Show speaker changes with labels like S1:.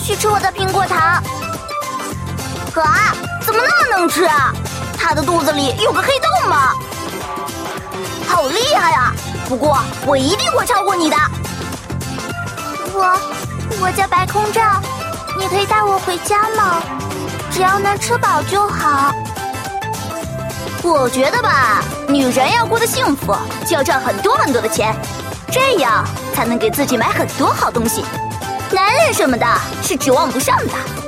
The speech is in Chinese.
S1: 许吃我的苹果糖。啊，怎么那么能吃啊？他的肚子里有个黑洞吗？好厉害啊！不过我一定会超过你的。
S2: 我叫白空照，你可以带我回家吗？只要能吃饱就好。
S1: 我觉得吧，女人要过得幸福，就要赚很多很多的钱，这样才能给自己买很多好东西。男人什么的是指望不上的。